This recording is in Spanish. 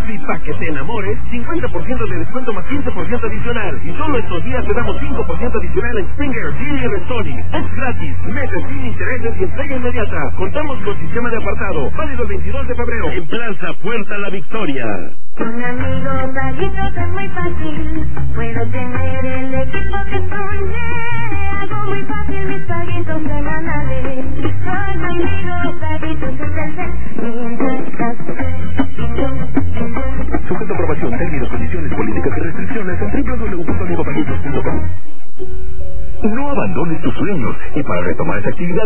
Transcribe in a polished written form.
Y para que te enamores, 50% de descuento más 15% adicional. Y solo estos días te damos 5% adicional en Springer, Gilly y Restonic. Es gratis, meses sin intereses y entrega inmediata. Contamos con sistema de apartado, válido el 22 de febrero. En Plaza Puerta La Victoria. Con amigos Paguitos es muy fácil. Puedo tener el equipo que soñé. Hago muy fácil mis paguitos semanales. Con amigos Paguitos es el ser. Sujeto a aprobación, términos, condiciones, políticas y restricciones en www.amigopaguitos.com. No abandones tus sueños y para retomar esa actividad